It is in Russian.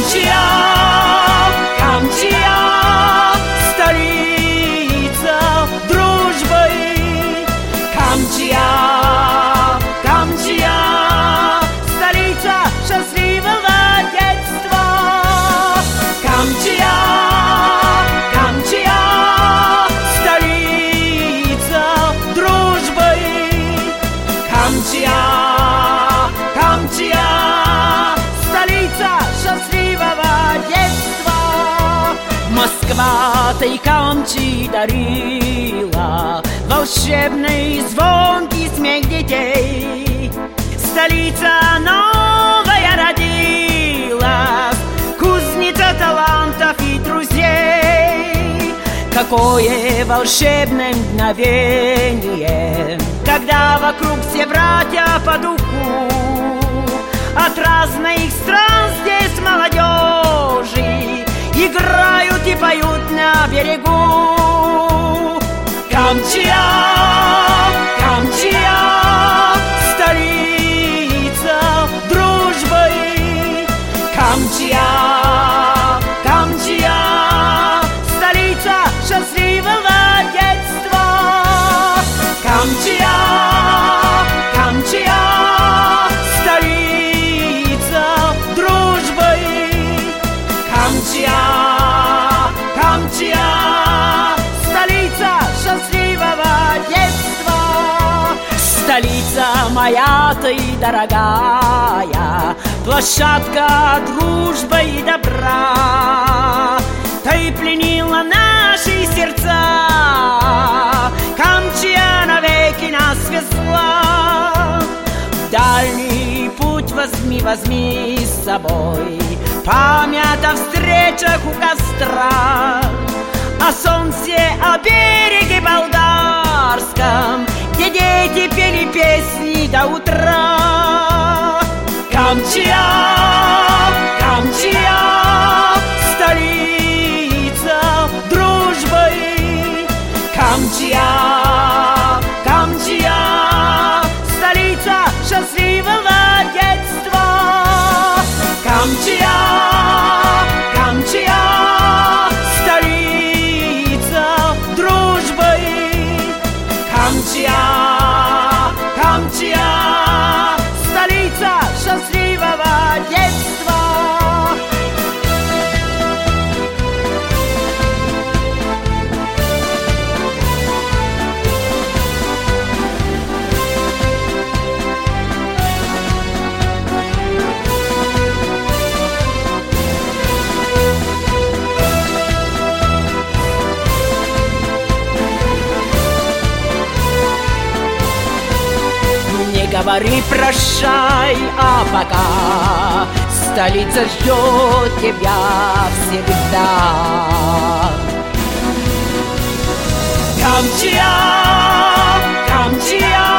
Камчия, Камчия, столица дружбы. Камчия, Камчия, столица счастливого детства. Камчия, Камчия, столица дружбы. Камчия, Камчия, столица счастливого детства. Москва Камчи дарила волшебный звонкий смех детей. Столица новая родилась, кузница талантов и друзей. Какое волшебное мгновение, когда вокруг все братья по духу, от разных стран здесь молодежи играют и поют на берегу. Камчия, Камчия, столица дружбы. Камчия, Камчия, столица счастливого детства. Камчия, Камчия, столица дружбы. Камчия, Камчия, столица счастливого детства. Столица моя ты дорогая, площадка дружбы и добра. Ты пленила наши сердца, Камчия навеки нас везла. В дальний путь возьми, возьми с собой память о встречах у костра, о солнце, о береге болгарском, где дети пели песни до утра. Камчия, Камчия, столица дружбы. Камчия, Камчия, столица счастливого детства. Камчия, Камчия, столица дружбы. Камчия, Камчия, столица счастливого детства. Говори прощай, а пока столица ждет тебя всегда. Камчия, Камчия,